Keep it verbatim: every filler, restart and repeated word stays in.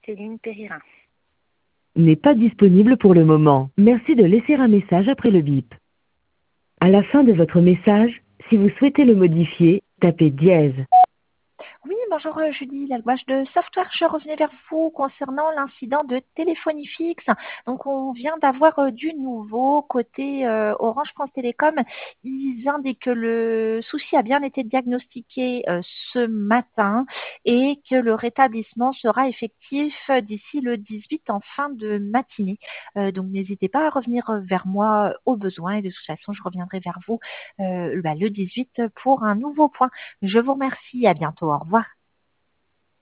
Céline Péririn. N'est pas disponible pour le moment. Merci de laisser un message après le bip. À la fin de votre message, si vous souhaitez le modifier, tapez dièse. Oui, bonjour euh, Julie, l'albouage de software. Je revenais vers vous concernant l'incident de téléphonie fixe. Donc, on vient d'avoir euh, du nouveau côté euh, Orange France Télécom. Ils indiquent que le souci a bien été diagnostiqué euh, ce matin et que le rétablissement sera effectif euh, d'ici le dix-huit en fin de matinée. Euh, donc, n'hésitez pas à revenir euh, vers moi au besoin et de toute façon, je reviendrai vers vous euh, bah, le dix-huit pour un nouveau point. Je vous remercie. À bientôt. Au revoir.